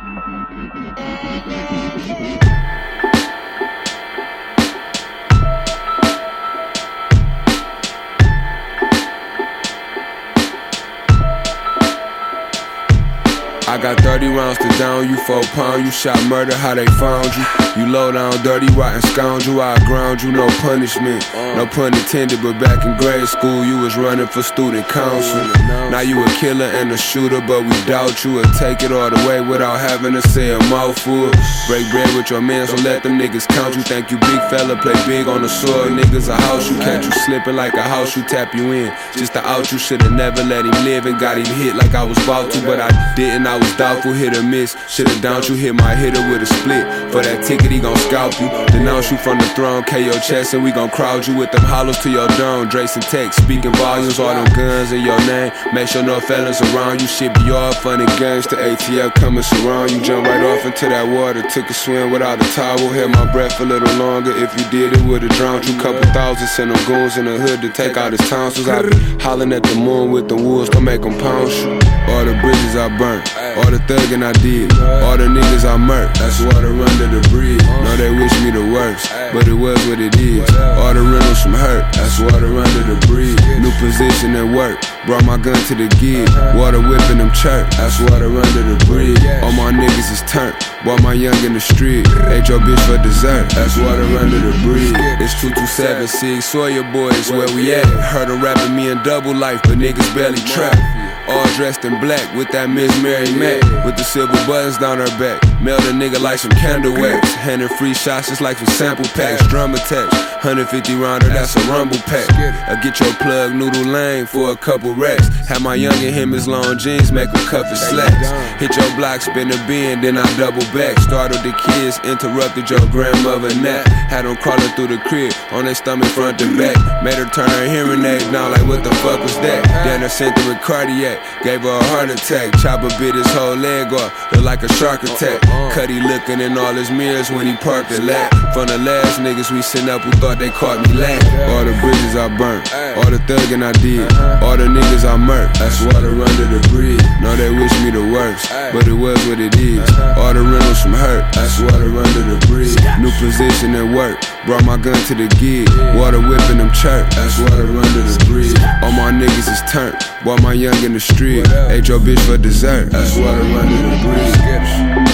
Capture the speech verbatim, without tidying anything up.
I got thirty rounds to down you, four pound. You shot murder, how they found you. You low down, dirty, rotten scoundrel. I ground you, no punishment, no pun intended. But back in grade school, you was running for student council. Now you a killer and a shooter, but we doubt you would take it all the way without having to say a mouthful. Break bread with your man, so let them niggas count you. Think you big fella, play big on the soil. Niggas a house you, catch you slipping like a house you, tap you in. Just to out you, shoulda never let him live and got him hit like I was about to, but I didn't. I was doubtful, hit or miss. Shoulda downed you, hit my hitter with a split. For that ticket, he gon' scalp you. Denounce you from the throne, K your chest, and we gon' crowd you with them hollows to your dome. Drace and Tech, speaking volumes, all them guns in your name. Make sure no fellas around you. Shit be all fun and games. The A T F coming surround you. Jump right off into that water. Took a swim without a towel. Held my breath a little longer. If you did, it would've drowned you. Couple thousand, send them goons in the hood to take out his tonsils. I be hollering at the moon with the wolves to make them pounce you. All the bridges I burnt, all the thuggin' I did, all the niggas I murked. That's water under the bridge. Know they wish me the worst, but it was what it is. All the rentals from hurt, that's water under the bridge. New position at work, brought my gun to the gig. Water whipping them church, that's water under the bridge. All my niggas is turned, bought my young in the street. Ate your bitch for dessert, that's water under the bridge. It's two two seven six, Sawyer boys, where we at? Heard her rapping me in double life, but niggas barely trap. All dressed in black with that Miss Mary Mac, with the silver buttons down her back. Mailed a nigga like some candle wax, handing free shots just like some sample packs. Drum attached, one hundred fifty rounder, that's a rumble pack. I get your plug noodle lane for a couple racks. Have my young in him his long jeans, make him cuff his slacks. Hit your block, spin a bin, then I double back. Startled the kids, interrupted your grandmother nap. Had them crawling through the crib, on their stomach front to back. Made her turn her hearing aid down like what the fuck was that? Then I sent her with cardiac, gave her a heart attack. Chopper bit his whole leg off, looked like a shark attack. Cuddy looking in all his mirrors when he parked the lap. From the last niggas we sent up who thought they caught me late. All the bridges I burnt, all the thuggin' I did, all the niggas I murked. That's water under the bridge. Know they wish me the worst, but it was what it is. All the rentals from hurt, that's water under the bridge. New position at work, brought my gun to the gig. Water whipping them church, that's water under the bridge. All my niggas is turned, bought my young in the street. Ate your bitch for dessert, that's water under the bridge.